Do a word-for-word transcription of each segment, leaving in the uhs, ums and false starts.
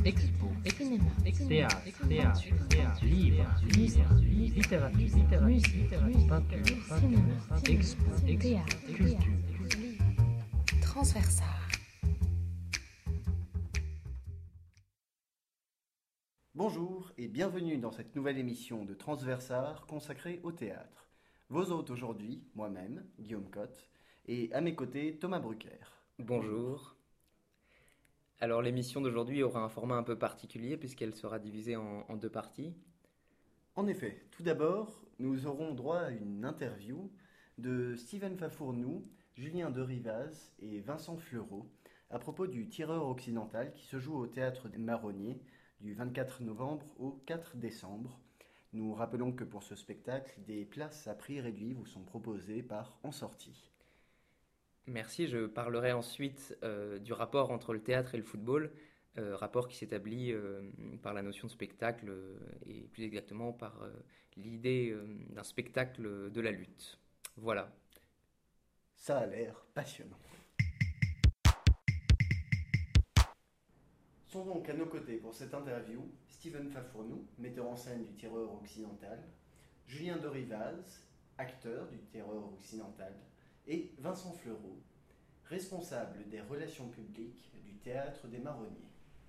expo, cinéma, théâtre, cinéma, théâtre, peinture, théâtre, livre, musique, livre, littérature, littérature, musique, littérature, musique, peinture, musique, peinture, cinéma, expo, cinéma, expo, théâtre, culture. théâtre, transversal. Bonjour et bienvenue dans cette nouvelle émission de Transversar consacrée au théâtre. Vos hôtes aujourd'hui, moi-même, Guillaume Cotte, et à mes côtés, Thomas Brucker. Bonjour. Alors l'émission d'aujourd'hui aura un format un peu particulier puisqu'elle sera divisée en, en deux parties. En effet, tout d'abord, nous aurons droit à une interview de Steven Fafournou, Julien de Rivaz et Vincent Fleureau à propos du Tireur occidental qui se joue au Théâtre des Marronniers du vingt-quatre novembre au quatre décembre. Nous rappelons que pour ce spectacle, des places à prix réduit vous sont proposées par En Sortie. Merci, je parlerai ensuite euh, du rapport entre le théâtre et le football, euh, rapport qui s'établit euh, par la notion de spectacle euh, et plus exactement par euh, l'idée euh, d'un spectacle de la lutte. Voilà. Ça a l'air passionnant. Sont donc à nos côtés pour cette interview Steven Fafournou, metteur en scène du Tireur occidental, Julien de Rivaz, acteur du Tireur occidental, et Vincent Fleureau, responsable des relations publiques du Théâtre des Marronniers.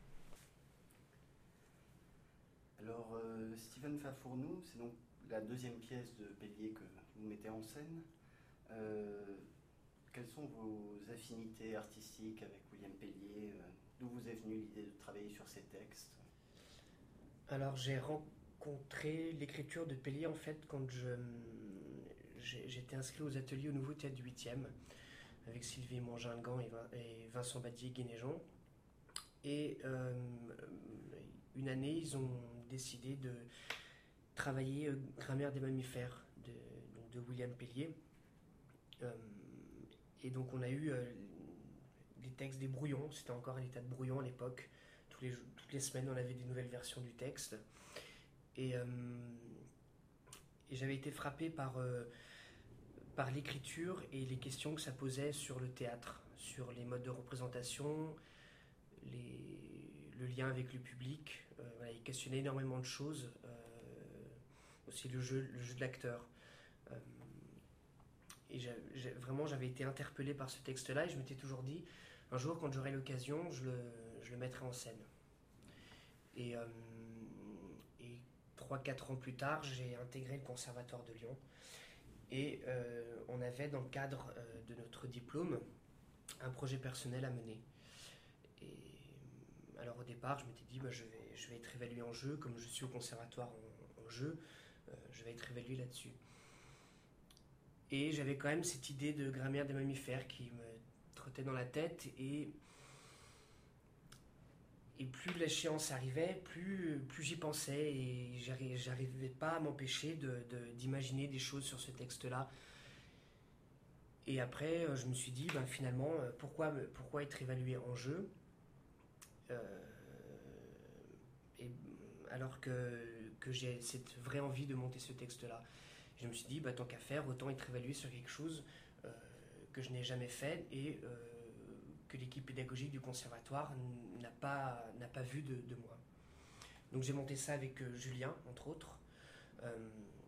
Alors, euh, Steven Fafournou, c'est donc la deuxième pièce de Pellier que vous mettez en scène. Euh, quelles sont vos affinités artistiques avec William Pellier? D'où vous est venue l'idée de travailler sur ces textes? Alors j'ai rencontré l'écriture de Pellier en fait quand je, j'étais inscrit aux ateliers au Nouveau Théâtre du huitième avec Sylvie Mongingant et, Vin, et Vincent Badier-Guénéjean. Et euh, une année, ils ont décidé de travailler euh, Grammaire des mammifères de, donc de William Pellier. Euh, et donc on a eu euh, des textes, des brouillons, c'était encore un état de brouillon à l'époque. Tous les, toutes les semaines, on avait des nouvelles versions du texte. Et, euh, et j'avais été frappé par, euh, par l'écriture et les questions que ça posait sur le théâtre, sur les modes de représentation, les, le lien avec le public. Euh, voilà, il questionnait énormément de choses, euh, aussi le jeu, le jeu de l'acteur. Euh, et j'ai, j'ai, vraiment, j'avais été interpellé par ce texte-là et je m'étais toujours dit, un jour, quand j'aurai l'occasion, je le, je le mettrai en scène. Et, euh, et trois quatre ans plus tard, j'ai intégré le Conservatoire de Lyon. Et euh, on avait, dans le cadre euh, de notre diplôme, un projet personnel à mener. Et alors au départ, je m'étais dit, bah, je, vais, je vais être évalué en jeu, comme je suis au conservatoire en, en jeu, euh, je vais être évalué là-dessus. Et j'avais quand même cette idée de grammaire des mammifères qui me trottait dans la tête, et, et plus l'échéance arrivait, plus, plus j'y pensais, et j'arrivais, j'arrivais pas à m'empêcher de, de, d'imaginer des choses sur ce texte-là. Et après, je me suis dit, ben, finalement, pourquoi, pourquoi être évalué en jeu euh, et, alors que, que j'ai cette vraie envie de monter ce texte-là. Je me suis dit, bah, tant qu'à faire, autant être évalué sur quelque chose euh, que je n'ai jamais fait et euh, que l'équipe pédagogique du conservatoire n'a pas, n'a pas vu de, de moi. Donc j'ai monté ça avec euh, Julien, entre autres. Euh,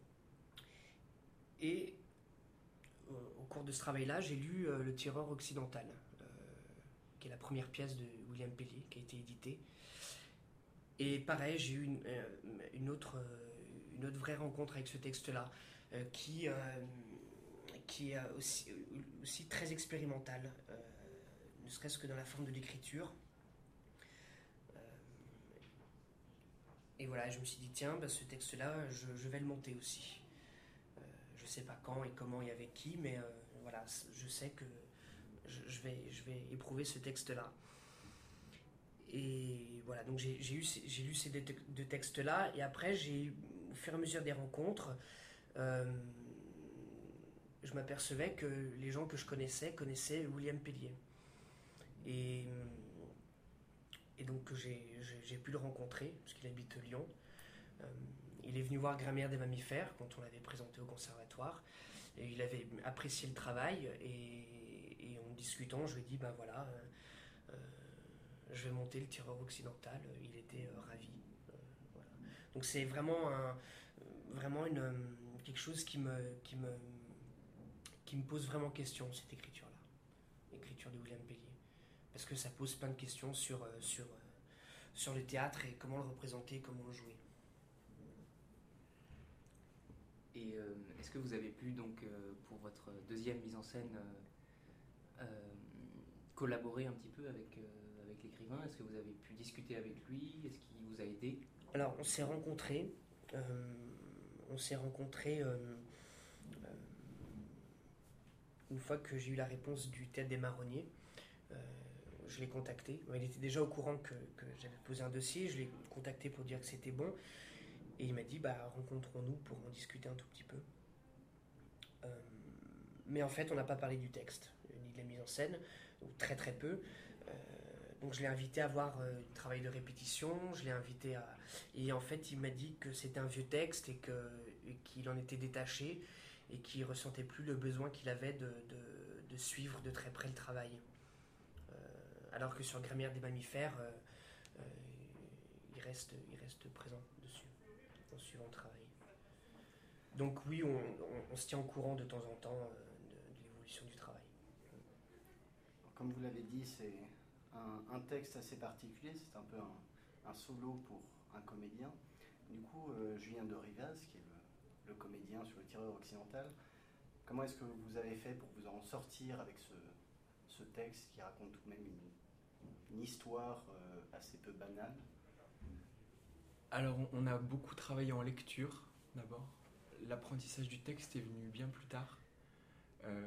et euh, au cours de ce travail-là, j'ai lu euh, Le Tireur occidental, euh, qui est la première pièce de William Pellier, qui a été éditée. Et pareil, j'ai eu une, euh, une, autre, euh, une autre vraie rencontre avec ce texte-là, euh, qui, euh, qui est aussi, aussi très expérimental, euh, ne serait-ce que dans la forme de l'écriture. Euh, et voilà, je me suis dit, tiens, bah, ce texte-là, je, je vais le monter aussi. Euh, je ne sais pas quand et comment et avec qui, mais euh, voilà, je sais que je, je, vais, je vais éprouver ce texte-là. Et voilà, donc j'ai, j'ai, eu, j'ai lu ces deux textes-là, et après, j'ai, au fur et à mesure des rencontres, euh, je m'apercevais que les gens que je connaissais connaissaient William Pellier. Et, et donc j'ai, j'ai, j'ai pu le rencontrer, parce qu'il habite Lyon. Euh, il est venu voir Grammaire des mammifères, quand on l'avait présenté au conservatoire, et il avait apprécié le travail, et, et en discutant, je lui ai dit, ben voilà... Euh, je vais monter le tireur occidental. Il était euh, ravi. Euh, voilà. Donc c'est vraiment, un, vraiment une, quelque chose qui me, qui, me, qui me pose vraiment question, cette écriture-là. L'écriture de William Pellier. Parce que ça pose plein de questions sur, euh, sur, euh, sur le théâtre et comment le représenter, comment le jouer. Et euh, est-ce que vous avez pu, donc, euh, pour votre deuxième mise en scène, euh, euh, collaborer un petit peu avec, euh, avec l'écrivain? Est-ce que vous avez pu discuter avec lui? Est-ce qu'il vous a aidé? Alors, on s'est rencontrés. Euh, on s'est rencontrés euh, euh, une fois que j'ai eu la réponse du Théâtre des Marronniers. Euh, je l'ai contacté. Il était déjà au courant que, que j'avais posé un dossier. Je l'ai contacté pour dire que c'était bon. Et il m'a dit, bah, rencontrons-nous pour en discuter un tout petit peu. Euh, mais en fait, on n'a pas parlé du texte, ni de la mise en scène, ou très très peu. Euh, donc je l'ai invité à voir euh, un travail de répétition, je l'ai invité à... Et en fait, il m'a dit que c'était un vieux texte et, que, et qu'il en était détaché et qu'il ne ressentait plus le besoin qu'il avait de, de, de suivre de très près le travail. Euh, alors que sur Grammaire des mammifères, euh, euh, il, reste, il reste présent dessus. Suivant le travail. Donc oui, on, on, on se tient au courant de temps en temps euh, de, de l'évolution du travail. Comme vous l'avez dit, c'est un, un texte assez particulier, c'est un peu un, un solo pour un comédien. Du coup, euh, Julien de Rivaz, qui est le, le comédien sur le tireur occidental, comment est-ce que vous avez fait pour vous en sortir avec ce, ce texte qui raconte tout de même une, une histoire euh, assez peu banale? Alors, on a beaucoup travaillé en lecture, d'abord. L'apprentissage du texte est venu bien plus tard. Euh,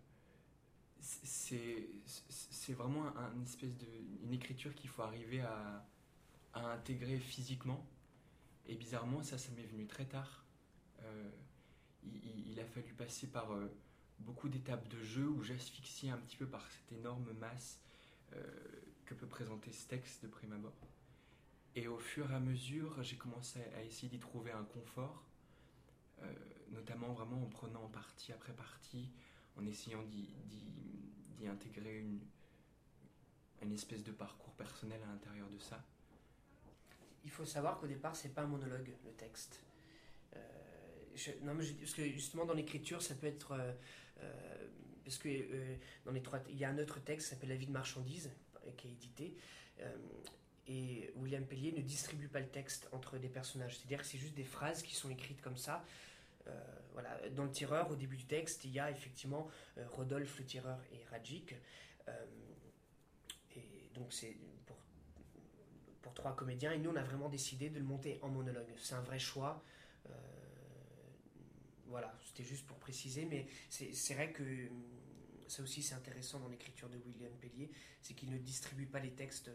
c'est, c'est vraiment un, une espèce de, une écriture qu'il faut arriver à, à intégrer physiquement. Et bizarrement, ça, ça m'est venu très tard. Euh, il, il a fallu passer par euh, beaucoup d'étapes de jeu où j'asphyxiais un petit peu par cette énorme masse euh, que peut présenter ce texte de prime abord. Et au fur et à mesure, j'ai commencé à essayer d'y trouver un confort, euh, notamment vraiment en prenant partie après partie, en essayant d'y, d'y, d'y intégrer une, une espèce de parcours personnel à l'intérieur de ça. Il faut savoir qu'au départ, c'est pas un monologue, le texte. Euh, je, non, mais je, parce que justement, dans l'écriture, ça peut être... Euh, euh, parce que euh, dans les trois, il y a un autre texte qui s'appelle La vie de marchandise, qui est édité. Euh, Et William Pellier ne distribue pas le texte entre des personnages. C'est-à-dire que c'est juste des phrases qui sont écrites comme ça. Euh, voilà. Dans le tireur, au début du texte, il y a effectivement euh, Rodolphe le tireur et Radjik. Euh, et donc c'est pour, pour trois comédiens. Et nous, on a vraiment décidé de le monter en monologue. C'est un vrai choix. Euh, voilà, c'était juste pour préciser. Mais c'est, c'est vrai que ça aussi, c'est intéressant dans l'écriture de William Pellier. C'est qu'il ne distribue pas les textes...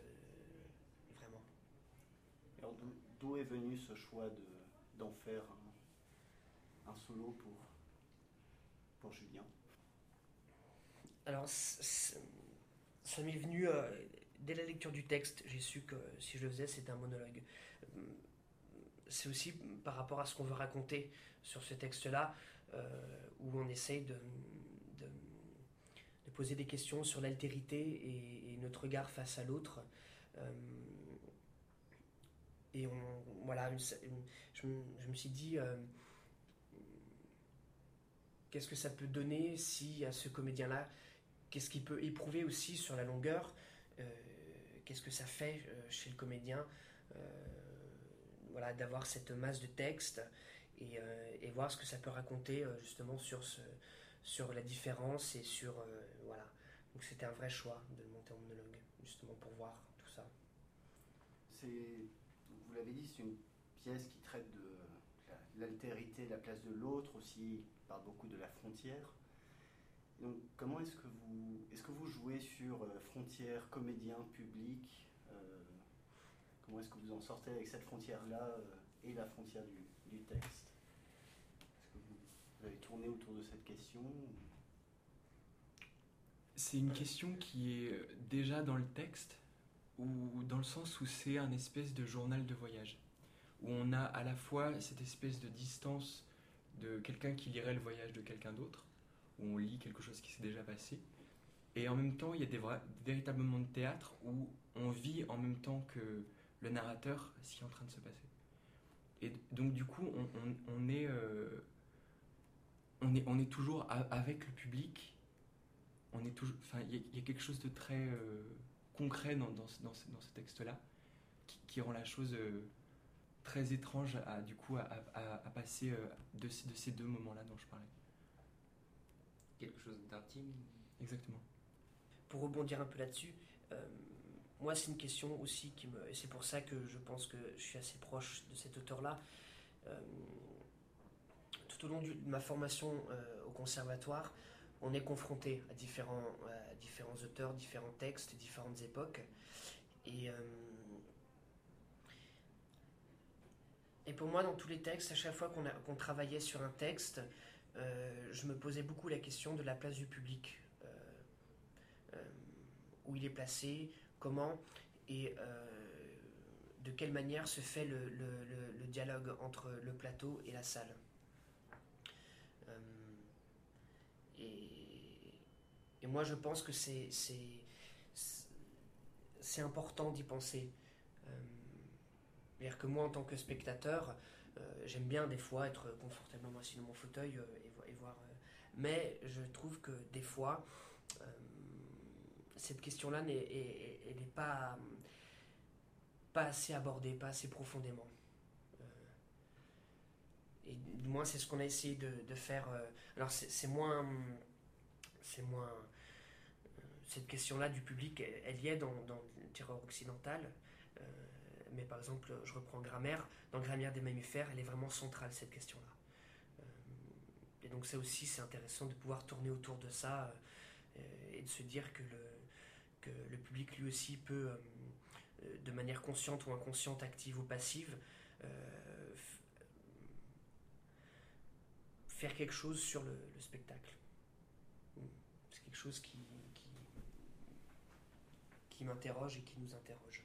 Alors, d'où, d'où est venu ce choix de, d'en faire un, un solo pour, pour Julien? Alors, ça m'est venu euh, dès la lecture du texte. J'ai su que si je le faisais, c'était un monologue. C'est aussi par rapport à ce qu'on veut raconter sur ce texte-là, euh, où on essaye de, de, de poser des questions sur l'altérité et, et notre regard face à l'autre. Euh, Et on, voilà, une, une, je, me, je me suis dit, euh, qu'est-ce que ça peut donner si à ce comédien-là, qu'est-ce qu'il peut éprouver aussi sur la longueur, euh, qu'est-ce que ça fait euh, chez le comédien, euh, voilà, d'avoir cette masse de texte et, euh, et voir ce que ça peut raconter euh, justement sur, ce, sur la différence et sur, euh, voilà. Donc c'était un vrai choix de le monter en monologue, justement pour voir tout ça. C'est... Vous l'avez dit, c'est une pièce qui traite de la, l'altérité, la place de l'autre aussi, parle beaucoup de la frontière. Donc, comment est-ce que vous, est-ce que vous jouez sur euh, frontière comédien-public euh, Comment est-ce que vous en sortez avec cette frontière-là euh, et la frontière du, du texte? Est-ce que vous, vous avez tourné autour de cette question? C'est une question qui est déjà dans le texte, ou dans le sens où c'est un espèce de journal de voyage, où on a à la fois cette espèce de distance de quelqu'un qui lirait le voyage de quelqu'un d'autre, où on lit quelque chose qui s'est déjà passé, Et en même temps, il y a des, vra- des véritables moments de théâtre où on vit en même temps que le narrateur ce qui est en train de se passer. Et donc du coup, on, on, on est, euh, on, est, on est toujours a- avec le public. On est toujours, enfin, il y, a- il y a quelque chose de très euh, concret dans, dans, ce- dans, ce, dans ce texte-là qui, qui rend la chose euh, très étrange à, du coup, à, à, à passer euh, de, ces- de ces deux moments-là dont je parlais. Quelque chose d'intime. Exactement. Pour rebondir un peu là-dessus, euh, moi c'est une question aussi qui me... et c'est pour ça que je pense que je suis assez proche de cet auteur-là. Euh, tout au long du- de ma formation euh, au conservatoire, on est confronté à différents, à différents auteurs, différents textes, différentes époques. Et, euh, et pour moi, dans tous les textes, à chaque fois qu'on a- qu'on travaillait sur un texte, euh, je me posais beaucoup la question de la place du public. Euh, euh, où il est placé, comment et euh, de quelle manière se fait le, le, le, le dialogue entre le plateau et la salle. Euh, et, et moi je pense que c'est, c'est, c'est important d'y penser. Euh, c'est-à-dire que moi en tant que spectateur, euh, j'aime bien des fois être confortablement assis dans mon fauteuil euh, et, vo- et voir... euh, mais je trouve que des fois... euh, cette question-là n'est est, est, est pas, pas assez abordée, pas assez profondément. Euh, et du moins, c'est ce qu'on a essayé de, de faire. Euh, alors, c'est, c'est moins. C'est moins euh, cette question-là du public, elle, elle y est dans, dans le tireur occidental. Euh, mais par exemple, je reprends Grammaire. Dans Grammaire des mammifères, elle est vraiment centrale, cette question-là. Euh, et donc, ça aussi, c'est intéressant de pouvoir tourner autour de ça euh, et de se dire que le que le public lui aussi peut, euh, de manière consciente ou inconsciente, active ou passive, euh, f- faire quelque chose sur le, le spectacle. C'est quelque chose qui, qui, qui m'interroge et qui nous interroge.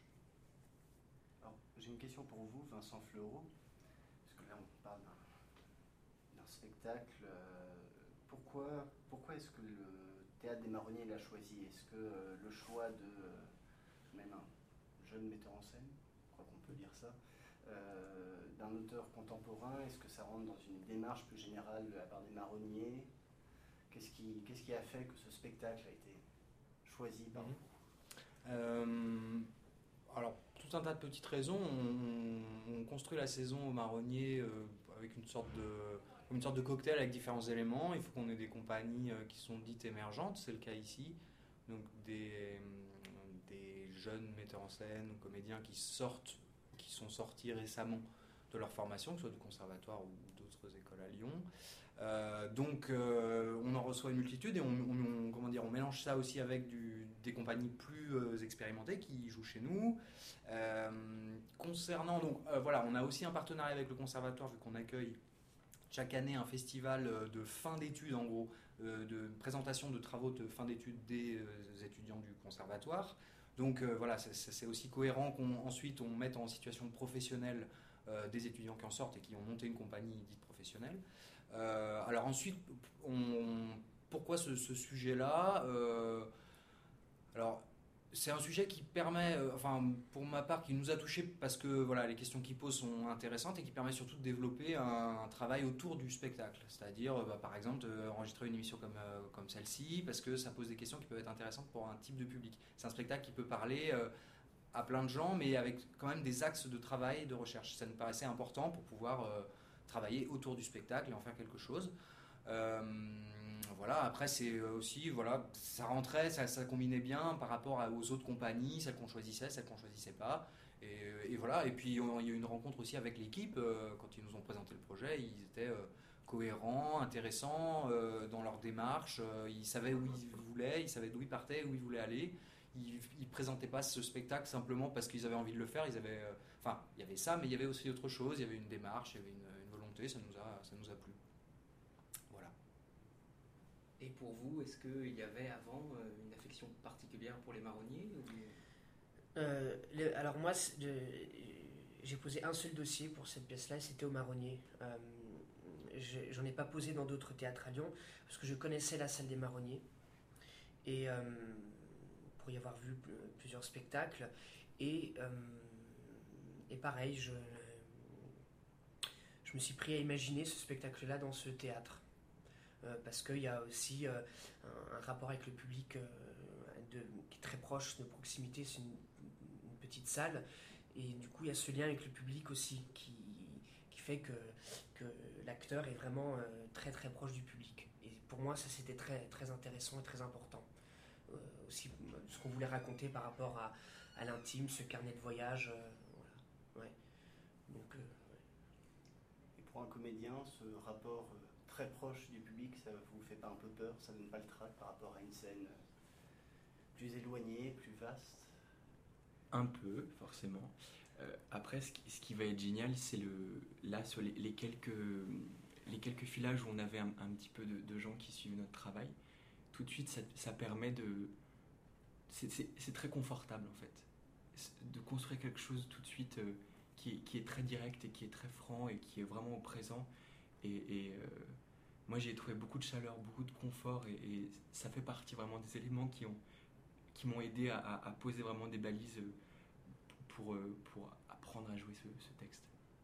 Alors, j'ai une question pour vous, Vincent Fleureau, parce que là on parle d'un, d'un spectacle. euh, pourquoi, pourquoi est-ce que le Théâtre des Marronniers l'a choisi? Est-ce que euh, le choix de euh, même un jeune metteur en scène, je crois qu'on peut dire ça, euh, d'un auteur contemporain, est-ce que ça rentre dans une démarche plus générale de la part des Marronniers? Qu'est-ce qui, qu'est-ce qui a fait que ce spectacle a été choisi par Mhm. vous? Euh, alors, tout un tas de petites raisons. On, on construit la saison au Marronnier euh, avec une sorte de, comme une sorte de cocktail avec différents éléments. Il faut qu'on ait des compagnies euh, qui sont dites émergentes, c'est le cas ici. Donc des, euh, des jeunes metteurs en scène ou comédiens qui sortent, qui sont sortis récemment de leur formation, que ce soit du conservatoire ou d'autres écoles à Lyon. Euh, donc euh, on en reçoit une multitude et on, on, on, comment dire, on mélange ça aussi avec du, des compagnies plus euh, expérimentées qui jouent chez nous. Euh, concernant, donc euh, voilà, on a aussi un partenariat avec le conservatoire vu qu'on accueille chaque année un festival de fin d'études, en gros, euh, de présentation de travaux de fin d'études des euh, étudiants du conservatoire. Donc euh, voilà, c'est, c'est aussi cohérent qu'ensuite on, on mette en situation professionnelle euh, des étudiants qui en sortent et qui ont monté une compagnie dite professionnelle. Euh, alors ensuite, on, pourquoi ce, ce sujet-là euh, Alors, c'est un sujet qui permet, euh, enfin pour ma part, qui nous a touchés parce que voilà, les questions qu'il pose sont intéressantes et qui permet surtout de développer un, un travail autour du spectacle. C'est-à-dire, bah, par exemple, euh, enregistrer une émission comme, euh, comme celle-ci parce que ça pose des questions qui peuvent être intéressantes pour un type de public. C'est un spectacle qui peut parler euh, à plein de gens, mais avec quand même des axes de travail et de recherche. Ça nous paraissait important pour pouvoir euh, travailler autour du spectacle et en faire quelque chose. Euh, voilà, après c'est aussi, voilà, ça rentrait, ça, ça combinait bien par rapport à, aux autres compagnies, celles qu'on choisissait, celles qu'on choisissait pas. Et, et voilà, et puis on, il y a eu une rencontre aussi avec l'équipe, euh, quand ils nous ont présenté le projet, ils étaient euh, cohérents, intéressants euh, dans leur démarche, euh, ils savaient où ils voulaient, ils savaient d'où ils partaient, où ils voulaient aller. Ils ne présentaient pas ce spectacle simplement parce qu'ils avaient envie de le faire, ils avaient, euh, enfin, il y avait ça, mais il y avait aussi autre chose, il y avait une démarche, il y avait une, une volonté, ça nous a, ça nous a plu. Voilà. Et pour vous, est-ce qu'il y avait avant euh, une affection particulière pour les marronniers ou... Euh, le, alors moi, de, j'ai posé un seul dossier pour cette pièce-là, c'était au Marronnier. Euh, je, j'en ai pas posé dans d'autres théâtres à Lyon, parce que je connaissais la salle des Marronniers. et euh, pour y avoir vu plusieurs spectacles. Et, euh, et pareil, je, je me suis pris à imaginer ce spectacle-là dans ce théâtre. Euh, parce qu'il y a aussi euh, un, un rapport avec le public euh, de, qui est très proche, de proximité. C'est une, une petite salle. Et du coup, il y a ce lien avec le public aussi qui, qui fait que, que l'acteur est vraiment euh, très très proche du public. Et pour moi, ça c'était très, très intéressant et très important. Euh, aussi, ce qu'on voulait raconter par rapport à, à l'intime, ce carnet de voyage. Euh, voilà. Ouais. Donc, euh, ouais. Et pour un comédien, ce rapport euh, très proche du public, ça vous fait pas un peu peur? Ça donne pas le trac par rapport à une scène plus éloignée, plus vaste? Un peu, forcément. Euh, après, ce qui, ce qui va être génial, c'est le, là, sur les, les, quelques, les quelques filages où on avait un, un petit peu de, de gens qui suivaient notre travail, tout de suite, ça, ça permet de... C'est, c'est, c'est très confortable, en fait, de construire quelque chose tout de suite euh, qui, est, qui est très direct et qui est très franc et qui est vraiment au présent. Et, et euh, moi, j'ai trouvé beaucoup de chaleur, beaucoup de confort, et, et ça fait partie vraiment des éléments qui, ont, qui m'ont aidé à, à, à poser vraiment des balises pour, pour apprendre à jouer ce, ce texte.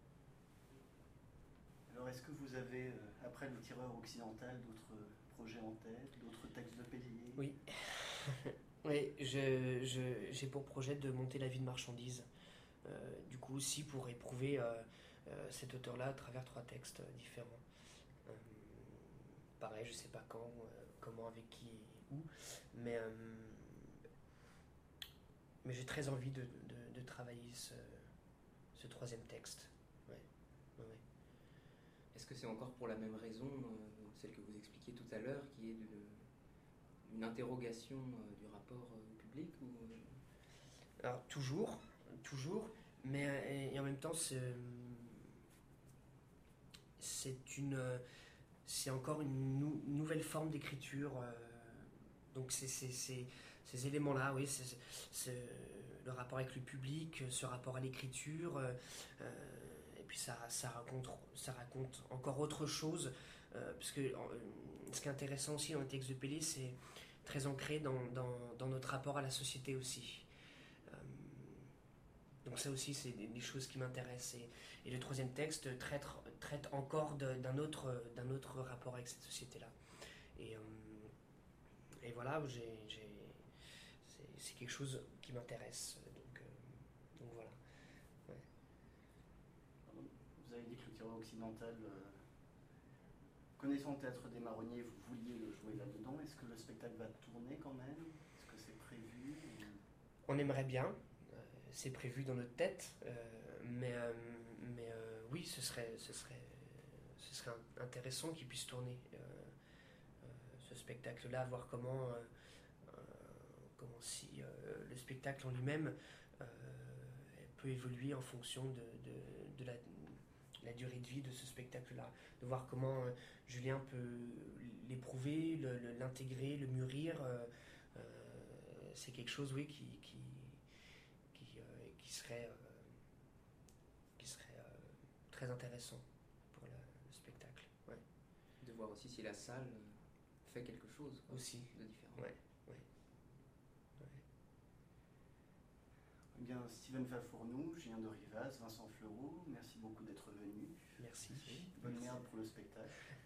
Alors, est-ce que vous avez, euh, après Le Tireur Occidental, d'autres projets en tête, d'autres textes de Pellier? Oui. Oui, je, je, j'ai pour projet de monter La vie de marchandise. Euh, du coup, aussi pour éprouver euh, euh, cet auteur-là à travers trois textes euh, différents. Euh, pareil, je sais pas quand, euh, comment, avec qui, où, mais, euh, mais j'ai très envie de, de, de travailler ce, ce troisième texte. Ouais. Ouais. Est-ce que c'est encore pour la même raison, euh, celle que vous expliquiez tout à l'heure, qui est de, une interrogation euh, du rapport euh, au public ou... Alors, toujours, toujours, mais euh, et en même temps, c'est, c'est, une, c'est encore une nou- nouvelle forme d'écriture. Euh, donc, c'est, c'est, c'est, ces éléments-là, oui, c'est, c'est le rapport avec le public, ce rapport à l'écriture, euh, et puis ça, ça, raconte, ça raconte encore autre chose, euh, parce que euh, ce qui est intéressant aussi dans le texte de Pellier, c'est très ancré dans, dans, dans notre rapport à la société aussi. Euh, donc ça aussi, c'est des, des choses qui m'intéressent. Et, et le troisième texte traite, traite encore de, d'un, autre, d'un autre rapport avec cette société-là. Et, euh, et voilà, j'ai, j'ai, c'est, c'est quelque chose qui m'intéresse. Donc, euh, donc voilà. Ouais. Vous avez dit que Le Tireur Occidental, euh, connaissant le Théâtre des Marronniers, vous vouliez le jouer là-dedans. Est-ce que le spectacle va tourner quand même? Est-ce que c'est prévu? On aimerait bien, euh, c'est prévu dans notre tête, euh, mais, euh, mais euh, oui, ce serait, ce, serait, ce serait intéressant qu'il puisse tourner euh, euh, ce spectacle-là, voir comment, euh, euh, comment si euh, le spectacle en lui-même euh, peut évoluer en fonction de, de, de la, la durée de vie de ce spectacle-là, de voir comment euh, Julien peut l'éprouver, le, le, l'intégrer, le mûrir. Euh, euh, c'est quelque chose, oui, qui, qui, qui, euh, qui serait, euh, qui serait euh, très intéressant pour la, le spectacle. Ouais. De voir aussi si la salle fait quelque chose quoi, aussi de différent. Ouais. Ouais. Ouais. Eh bien, Steven Fafournou, Julien de Rivaz, Vincent Fleurot, merci beaucoup d'être venus. Merci. Bonne Merci. merde pour le spectacle.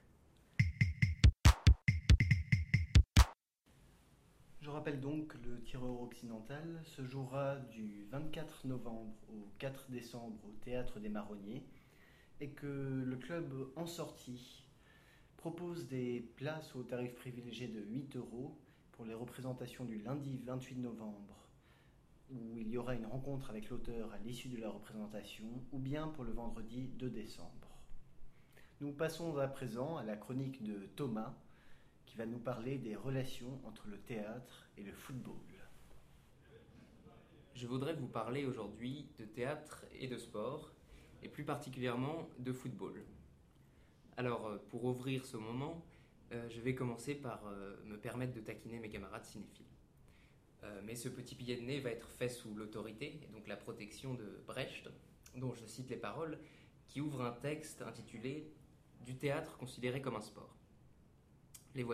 Je rappelle donc que Le Tireur Occidental se jouera du vingt-quatre novembre au quatre décembre au Théâtre des Marronniers et que le club En Sortie propose des places au tarif privilégié de huit euros pour les représentations du lundi vingt-huit novembre où il y aura une rencontre avec l'auteur à l'issue de la représentation ou bien pour le vendredi deux décembre. Nous passons à présent à la chronique de Thomas qui va nous parler des relations entre le théâtre et le football. Je voudrais vous parler aujourd'hui de théâtre et de sport, et plus particulièrement de football. Alors, pour ouvrir ce moment, euh, je vais commencer par euh, me permettre de taquiner mes camarades cinéphiles. Euh, mais ce petit billet de nez va être fait sous l'autorité, et donc la protection de Brecht, dont je cite les paroles, qui ouvre un texte intitulé « Du théâtre considéré comme un sport ».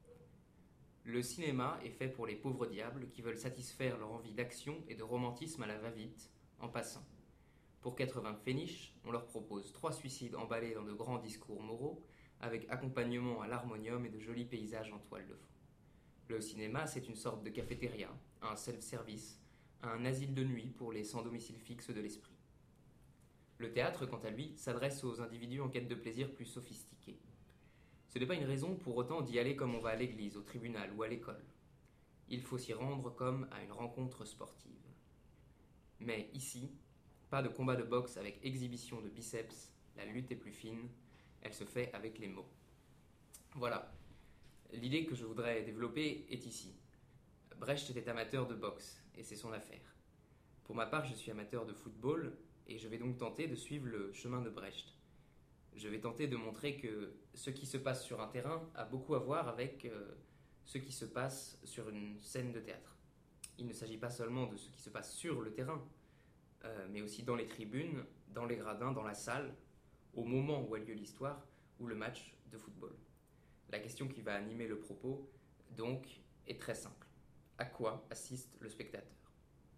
Les voici. Le cinéma est fait pour les pauvres diables qui veulent satisfaire leur envie d'action et de romantisme à la va-vite, en passant. Pour quatre-vingts pfennig, on leur propose trois suicides emballés dans de grands discours moraux, avec accompagnement à l'harmonium et de jolis paysages en toile de fond. Le cinéma, c'est une sorte de cafétéria, un self-service, un asile de nuit pour les sans domicile fixe de l'esprit. Le théâtre, quant à lui, s'adresse aux individus en quête de plaisir plus sophistiqués. Ce n'est pas une raison pour autant d'y aller comme on va à l'église, au tribunal ou à l'école. Il faut s'y rendre comme à une rencontre sportive. Mais ici, pas de combat de boxe avec exhibition de biceps, la lutte est plus fine, elle se fait avec les mots. Voilà, l'idée que je voudrais développer est ici. Brecht était amateur de boxe, et c'est son affaire. Pour ma part, je suis amateur de football, et je vais donc tenter de suivre le chemin de Brecht. Je vais tenter de montrer que ce qui se passe sur un terrain a beaucoup à voir avec euh, ce qui se passe sur une scène de théâtre. Il ne s'agit pas seulement de ce qui se passe sur le terrain, euh, mais aussi dans les tribunes, dans les gradins, dans la salle, au moment où a lieu l'histoire ou le match de football. La question qui va animer le propos, donc, est très simple. À quoi assiste le spectateur ?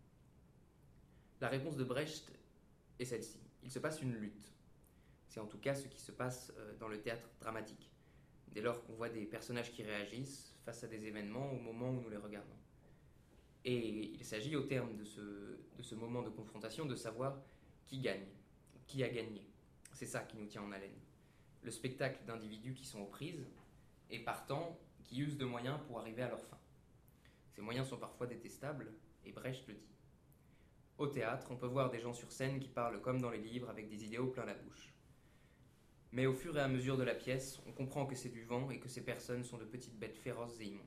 La réponse de Brecht est celle-ci. Il se passe une lutte. C'est en tout cas ce qui se passe dans le théâtre dramatique, dès lors qu'on voit des personnages qui réagissent face à des événements au moment où nous les regardons. Et il s'agit au terme de ce, de ce moment de confrontation de savoir qui gagne, qui a gagné. C'est ça qui nous tient en haleine. Le spectacle d'individus qui sont aux prises et partant qui usent de moyens pour arriver à leur fin. Ces moyens sont parfois détestables et Brecht le dit. Au théâtre, on peut voir des gens sur scène qui parlent comme dans les livres avec des idéaux plein la bouche. Mais au fur et à mesure de la pièce, on comprend que c'est du vent et que ces personnes sont de petites bêtes féroces et immondes.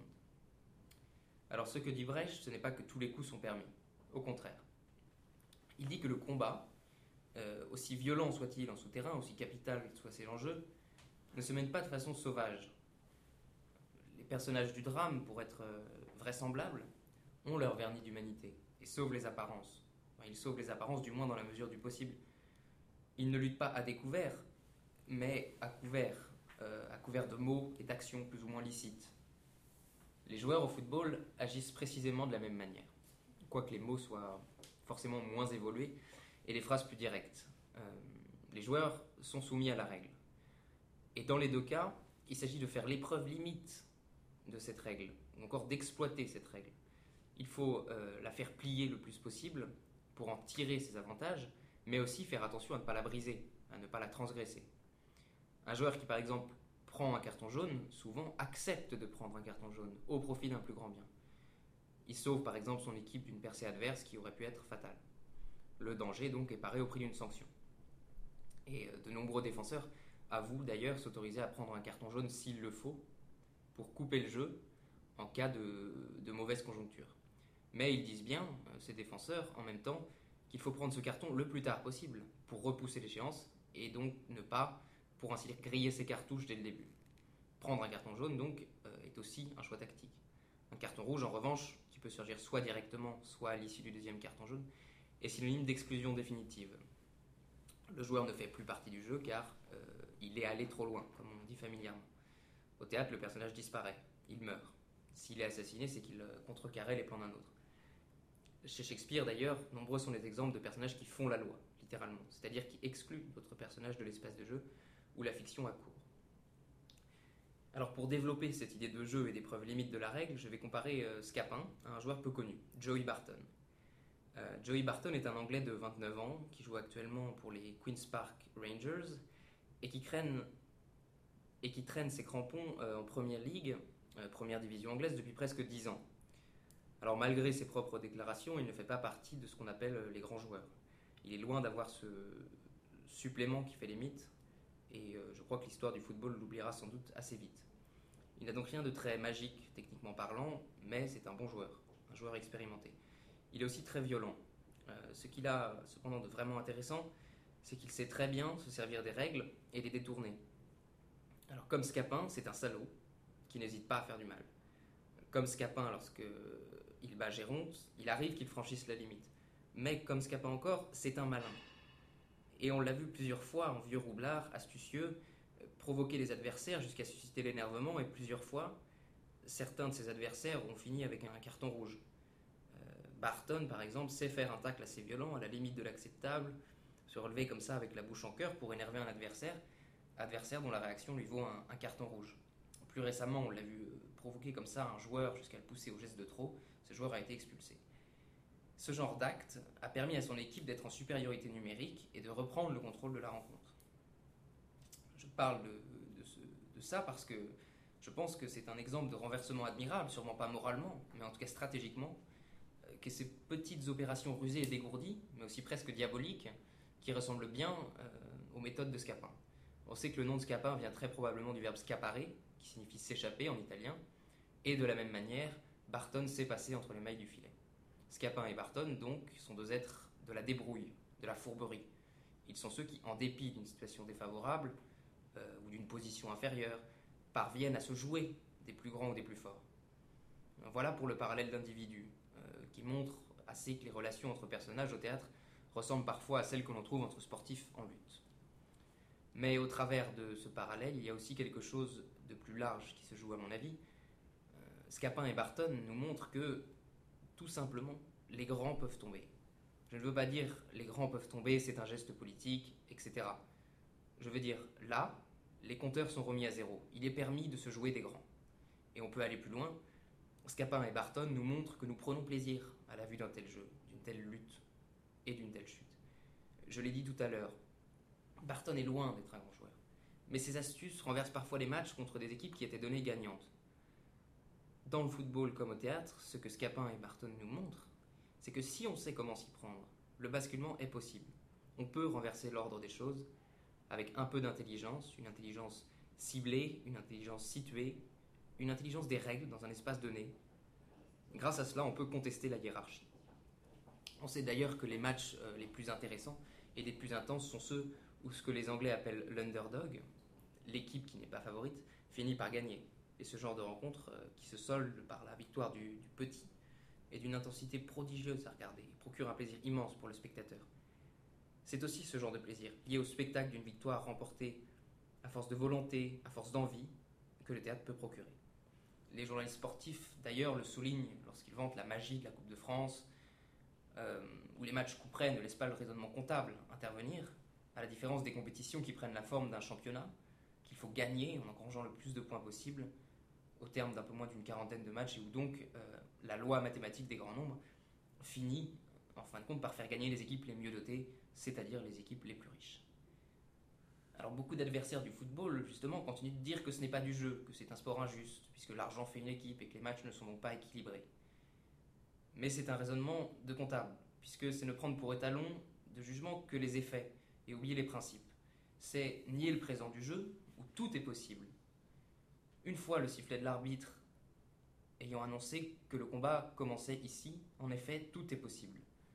Alors ce que dit Brecht, ce n'est pas que tous les coups sont permis. Au contraire. Il dit que le combat, euh, aussi violent soit-il en souterrain, aussi capital soient ses enjeux, ne se mène pas de façon sauvage. Les personnages du drame, pour être euh, vraisemblables, ont leur vernis d'humanité et sauvent les apparences. Enfin, ils sauvent les apparences du moins dans la mesure du possible. Ils ne luttent pas à découvert, mais à couvert, euh, à couvert de mots et d'actions plus ou moins licites. Les joueurs au football agissent précisément de la même manière, quoique les mots soient forcément moins évolués et les phrases plus directes. Euh, les joueurs sont soumis à la règle. Et dans les deux cas, il s'agit de faire l'épreuve limite de cette règle, ou encore d'exploiter cette règle. Il faut euh, la faire plier le plus possible pour en tirer ses avantages, mais aussi faire attention à ne pas la briser, à ne pas la transgresser. Un joueur qui, par exemple, prend un carton jaune, souvent accepte de prendre un carton jaune au profit d'un plus grand bien. Il sauve, par exemple, son équipe d'une percée adverse qui aurait pu être fatale. Le danger, donc, est paré au prix d'une sanction. Et euh, de nombreux défenseurs avouent d'ailleurs s'autoriser à prendre un carton jaune s'il le faut, pour couper le jeu en cas de, de mauvaise conjoncture. Mais ils disent bien, euh, ces défenseurs, en même temps, qu'il faut prendre ce carton le plus tard possible pour repousser l'échéance et donc ne pas, pour ainsi dire, griller ses cartouches dès le début. Prendre un carton jaune, donc, euh, est aussi un choix tactique. Un carton rouge, en revanche, qui peut surgir soit directement, soit à l'issue du deuxième carton jaune, est synonyme d'exclusion définitive. Le joueur ne fait plus partie du jeu car euh, il est allé trop loin, comme on dit familièrement. Au théâtre, le personnage disparaît, il meurt. S'il est assassiné, c'est qu'il contrecarrait les plans d'un autre. Chez Shakespeare, d'ailleurs, nombreux sont les exemples de personnages qui font la loi, littéralement, c'est-à-dire qui excluent d'autres personnages de l'espace de jeu où la fiction a cours. Alors pour développer cette idée de jeu et des preuves limites de la règle, je vais comparer euh, Scapin à un joueur peu connu, Joey Barton. Euh, Joey Barton est un Anglais de vingt-neuf ans qui joue actuellement pour les Queen's Park Rangers et qui traîne, et qui traîne ses crampons euh, en Première Ligue, euh, première division anglaise, depuis presque dix ans. Alors malgré ses propres déclarations, il ne fait pas partie de ce qu'on appelle les grands joueurs. Il est loin d'avoir ce supplément qui fait les mythes, et euh, je crois que l'histoire du football l'oubliera sans doute assez vite. Il n'a donc rien de très magique, techniquement parlant, mais c'est un bon joueur, un joueur expérimenté. Il est aussi très violent. Euh, ce qu'il a cependant de vraiment intéressant, c'est qu'il sait très bien se servir des règles et les détourner. Alors comme Scapin, c'est un salaud qui n'hésite pas à faire du mal. Comme Scapin, lorsque il bat Géronte, il arrive qu'il franchisse la limite. Mais comme Scapin encore, c'est un malin. Et on l'a vu plusieurs fois en vieux roublard, astucieux, provoquer les adversaires jusqu'à susciter l'énervement, et plusieurs fois, certains de ses adversaires ont fini avec un carton rouge. Euh, Barton, par exemple, sait faire un tacle assez violent, à la limite de l'acceptable, se relever comme ça avec la bouche en cœur pour énerver un adversaire, adversaire dont la réaction lui vaut un, un carton rouge. Plus récemment, on l'a vu provoquer comme ça un joueur jusqu'à le pousser au geste de trop, ce joueur a été expulsé. Ce genre d'acte a permis à son équipe d'être en supériorité numérique et de reprendre le contrôle de la rencontre. Je parle de, de, ce, de ça parce que je pense que c'est un exemple de renversement admirable, sûrement pas moralement, mais en tout cas stratégiquement, que ces petites opérations rusées et dégourdies, mais aussi presque diaboliques, qui ressemblent bien euh, aux méthodes de Scapin. On sait que le nom de Scapin vient très probablement du verbe scappare, qui signifie s'échapper en italien, et de la même manière, Barton s'est passé entre les mailles du filet. Scapin et Barton, donc, sont deux êtres de la débrouille, de la fourberie. Ils sont ceux qui, en dépit d'une situation défavorable euh, ou d'une position inférieure, parviennent à se jouer des plus grands ou des plus forts. Voilà pour le parallèle d'individus, euh, qui montre assez que les relations entre personnages au théâtre ressemblent parfois à celles que l'on trouve entre sportifs en lutte. Mais au travers de ce parallèle, il y a aussi quelque chose de plus large qui se joue à mon avis. Euh, Scapin et Barton nous montrent que, tout simplement, les grands peuvent tomber. Je ne veux pas dire les grands peuvent tomber, c'est un geste politique, et cetera. Je veux dire, là, les compteurs sont remis à zéro. Il est permis de se jouer des grands. Et on peut aller plus loin. Scapin et Barton nous montrent que nous prenons plaisir à la vue d'un tel jeu, d'une telle lutte et d'une telle chute. Je l'ai dit tout à l'heure, Barton est loin d'être un grand joueur. Mais ses astuces renversent parfois les matchs contre des équipes qui étaient données gagnantes. Dans le football comme au théâtre, ce que Scapin et Barton nous montrent, c'est que si on sait comment s'y prendre, le basculement est possible. On peut renverser l'ordre des choses avec un peu d'intelligence, une intelligence ciblée, une intelligence située, une intelligence des règles dans un espace donné. Grâce à cela, on peut contester la hiérarchie. On sait d'ailleurs que les matchs euh, les plus intéressants et les plus intenses sont ceux où ce que les Anglais appellent l'underdog, l'équipe qui n'est pas favorite, finit par gagner. Et ce genre de rencontre euh, qui se solde par la victoire du, du petit est d'une intensité prodigieuse à regarder et procure un plaisir immense pour le spectateur. C'est aussi ce genre de plaisir, lié au spectacle d'une victoire remportée à force de volonté, à force d'envie, que le théâtre peut procurer. Les journalistes sportifs, d'ailleurs, le soulignent lorsqu'ils vantent la magie de la Coupe de France, euh, où les matchs coup près ne laissent pas le raisonnement comptable intervenir, à la différence des compétitions qui prennent la forme d'un championnat, qu'il faut gagner en engrangeant le plus de points possible, au terme d'un peu moins d'une quarantaine de matchs, et où donc euh, la loi mathématique des grands nombres finit, en fin de compte, par faire gagner les équipes les mieux dotées, c'est-à-dire les équipes les plus riches. Alors beaucoup d'adversaires du football, justement, continuent de dire que ce n'est pas du jeu, que c'est un sport injuste, puisque l'argent fait une équipe et que les matchs ne sont donc pas équilibrés. Mais c'est un raisonnement de comptable, puisque c'est ne prendre pour étalon de jugement que les effets et oublier les principes. C'est nier le présent du jeu, où tout est possible. Une fois le sifflet de l'arbitre ayant annoncé que le combat commençait ici, en effet, tout est possible.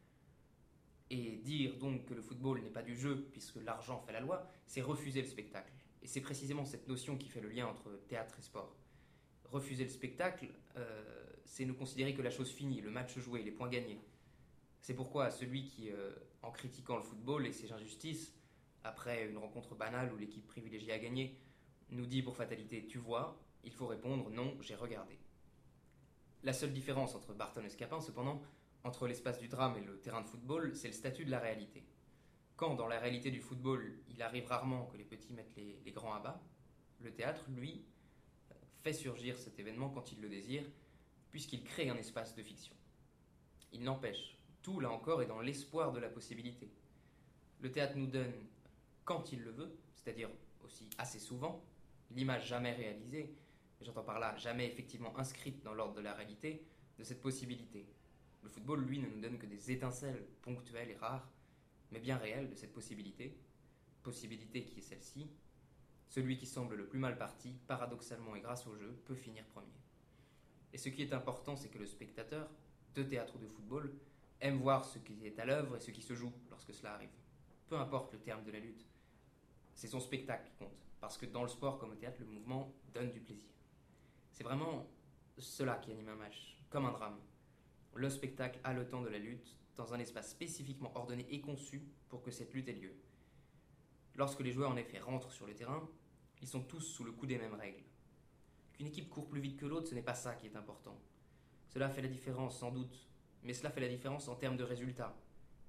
Et dire donc que le football n'est pas du jeu, puisque l'argent fait la loi, c'est refuser le spectacle. Et c'est précisément cette notion qui fait le lien entre théâtre et sport. Refuser le spectacle, euh, c'est ne considérer que la chose finie, le match joué, les points gagnés. C'est pourquoi celui qui, euh, en critiquant le football et ses injustices, après une rencontre banale où l'équipe privilégiée a gagné, nous dit pour fatalité « tu vois », il faut répondre « non, j'ai regardé ». La seule différence entre Barton et Scapin, cependant, entre l'espace du drame et le terrain de football, c'est le statut de la réalité. Quand, dans la réalité du football, il arrive rarement que les petits mettent les, les grands à bas, le théâtre, lui, fait surgir cet événement quand il le désire, puisqu'il crée un espace de fiction. Il n'empêche, tout, là encore, est dans l'espoir de la possibilité. Le théâtre nous donne, quand il le veut, c'est-à-dire aussi assez souvent, l'image jamais réalisée, et j'entends par là jamais effectivement inscrite dans l'ordre de la réalité, de cette possibilité. Le football, lui, ne nous donne que des étincelles ponctuelles et rares, mais bien réelles de cette possibilité, possibilité qui est celle-ci. Celui qui semble le plus mal parti, paradoxalement et grâce au jeu, peut finir premier. Et ce qui est important, c'est que le spectateur, de théâtre ou de football, aime voir ce qui est à l'œuvre et ce qui se joue lorsque cela arrive. Peu importe le terme de la lutte, c'est son spectacle qui compte, parce que dans le sport comme au théâtre, le mouvement donne du plaisir. C'est vraiment cela qui anime un match, comme un drame. Le spectacle a le temps de la lutte, dans un espace spécifiquement ordonné et conçu pour que cette lutte ait lieu. Lorsque les joueurs en effet rentrent sur le terrain, ils sont tous sous le coup des mêmes règles. Qu'une équipe court plus vite que l'autre, ce n'est pas ça qui est important. Cela fait la différence, sans doute, mais cela fait la différence en termes de résultats.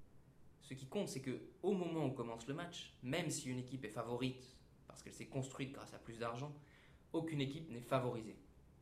Ce qui compte, c'est que au moment où commence le match, même si une équipe est favorite parce qu'elle s'est construite grâce à plus d'argent, aucune équipe n'est favorisée.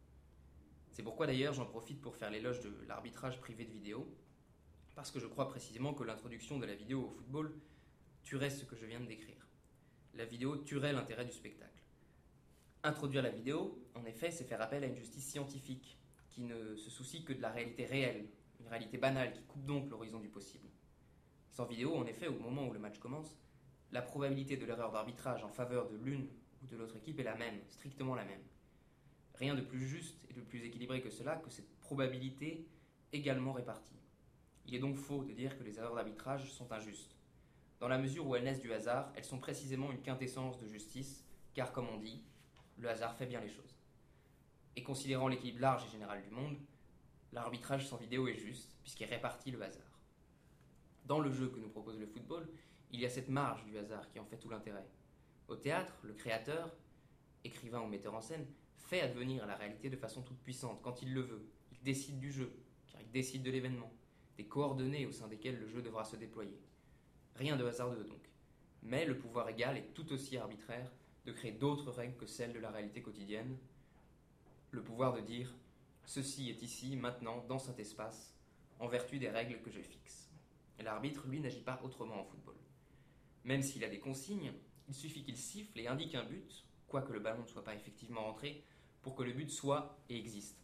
C'est pourquoi d'ailleurs j'en profite pour faire l'éloge de l'arbitrage privé de vidéo, parce que je crois précisément que l'introduction de la vidéo au football tuerait ce que je viens de décrire. La vidéo tuerait l'intérêt du spectacle. Introduire la vidéo, en effet, c'est faire appel à une justice scientifique, qui ne se soucie que de la réalité réelle, une réalité banale qui coupe donc l'horizon du possible. Sans vidéo, en effet, au moment où le match commence, la probabilité de l'erreur d'arbitrage en faveur de l'une ou de l'autre équipe est la même, strictement la même. Rien de plus juste et de plus équilibré que cela, que cette probabilité également répartie. Il est donc faux de dire que les erreurs d'arbitrage sont injustes. Dans la mesure où elles naissent du hasard, elles sont précisément une quintessence de justice, car comme on dit, le hasard fait bien les choses. Et considérant l'équilibre large et général du monde, l'arbitrage sans vidéo est juste, puisqu'il répartit le hasard. Dans le jeu que nous propose le football, il y a cette marge du hasard qui en fait tout l'intérêt. Au théâtre, le créateur, écrivain ou metteur en scène, fait advenir la réalité de façon toute puissante, quand il le veut. Il décide du jeu, car il décide de l'événement, des coordonnées au sein desquelles le jeu devra se déployer. Rien de hasardeux donc. Mais le pouvoir égal est tout aussi arbitraire de créer d'autres règles que celles de la réalité quotidienne. Le pouvoir de dire « ceci est ici, maintenant, dans cet espace, en vertu des règles que je fixe ». L'arbitre, lui, n'agit pas autrement en football. Même s'il a des consignes, il suffit qu'il siffle et indique un but, quoique le ballon ne soit pas effectivement rentré, pour que le but soit et existe.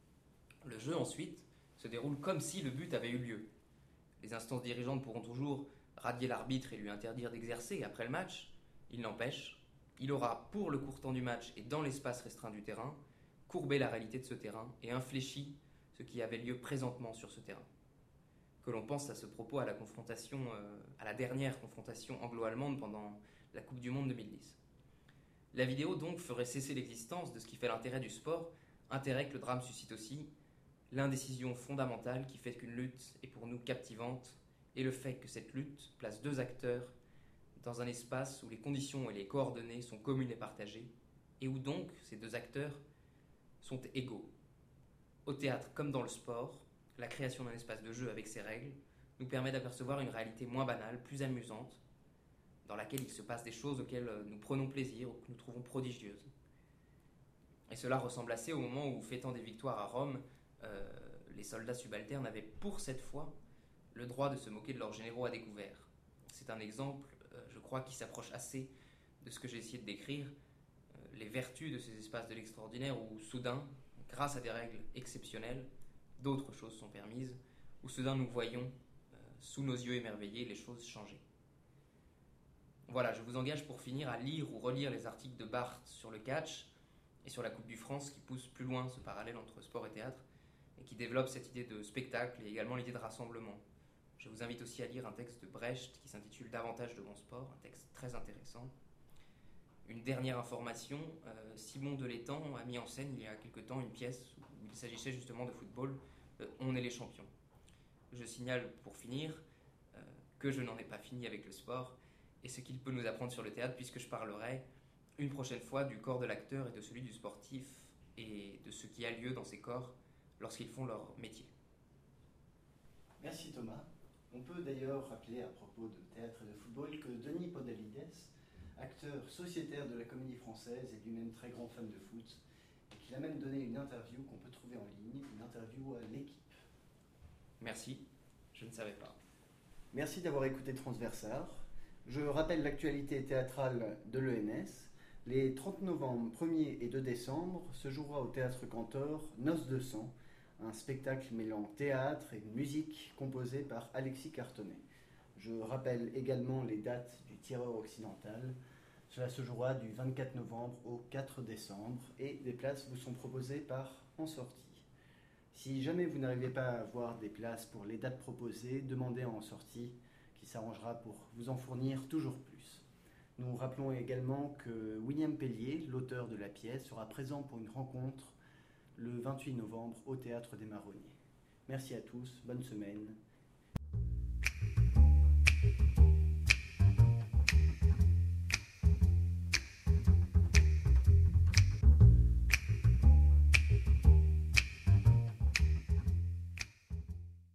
Le jeu, ensuite, se déroule comme si le but avait eu lieu. Les instances dirigeantes pourront toujours radier l'arbitre et lui interdire d'exercer après le match. Il n'empêche, il aura, pour le court temps du match et dans l'espace restreint du terrain, courbé la réalité de ce terrain et infléchi ce qui avait lieu présentement sur ce terrain. Que l'on pense à ce propos à la confrontation, euh, à la dernière confrontation anglo-allemande pendant la Coupe du Monde deux mille dix. La vidéo donc ferait cesser l'existence de ce qui fait l'intérêt du sport, intérêt que le drame suscite aussi, l'indécision fondamentale qui fait qu'une lutte est pour nous captivante, et le fait que cette lutte place deux acteurs dans un espace où les conditions et les coordonnées sont communes et partagées, et où donc ces deux acteurs sont égaux. Au théâtre comme dans le sport, la création d'un espace de jeu avec ses règles nous permet d'apercevoir une réalité moins banale, plus amusante, dans laquelle il se passe des choses auxquelles nous prenons plaisir ou que nous trouvons prodigieuses. Et cela ressemble assez au moment où, fêtant des victoires à Rome, euh, les soldats subalternes avaient pour cette fois le droit de se moquer de leurs généraux à découvert. C'est un exemple, euh, je crois, qui s'approche assez de ce que j'ai essayé de décrire, euh, les vertus de ces espaces de l'extraordinaire où soudain, grâce à des règles exceptionnelles, d'autres choses sont permises, où soudain nous voyons, euh, sous nos yeux émerveillés, les choses changer. Voilà, je vous engage pour finir à lire ou relire les articles de Barthes sur le catch et sur la Coupe du France qui poussent plus loin ce parallèle entre sport et théâtre et qui développent cette idée de spectacle et également l'idée de rassemblement. Je vous invite aussi à lire un texte de Brecht qui s'intitule « Davantage de bon sport », un texte très intéressant. Une dernière information, euh, Simon Delétang a mis en scène il y a quelque temps une pièce où il s'agissait justement de football, euh, « On est les champions ». Je signale pour finir euh, que je n'en ai pas fini avec le sport et ce qu'il peut nous apprendre sur le théâtre, puisque je parlerai une prochaine fois du corps de l'acteur et de celui du sportif et de ce qui a lieu dans ces corps lorsqu'ils font leur métier. Merci Thomas. On peut d'ailleurs rappeler à propos de théâtre et de football que Denis Podalides, acteur sociétaire de la Comédie Française et lui-même très grand fan de foot, et qu'il a même donné une interview qu'on peut trouver en ligne, une interview à l'équipe. Merci, je ne savais pas. Merci d'avoir écouté Transversar. Je rappelle l'actualité théâtrale de l'E N S. Les trente novembre, premier et deux décembre se jouera au Théâtre Cantor Noces de sang, un spectacle mêlant théâtre et musique composé par Alexis Cartonnet. Je rappelle également les dates du Tireur occidental. Cela se jouera du vingt-quatre novembre au quatre décembre et des places vous sont proposées par En Sortie. Si jamais vous n'arrivez pas à avoir des places pour les dates proposées, demandez à En Sortie qui s'arrangera pour vous en fournir toujours plus. Nous rappelons également que William Pellier, l'auteur de la pièce, sera présent pour une rencontre le vingt-huit novembre au Théâtre des Marronniers. Merci à tous, bonne semaine